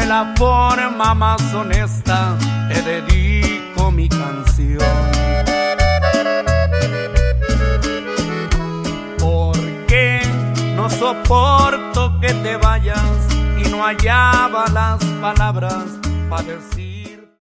la forma más honesta te dedico mi canción. Porque no soporto que te vayas y no hallaba las palabras para decir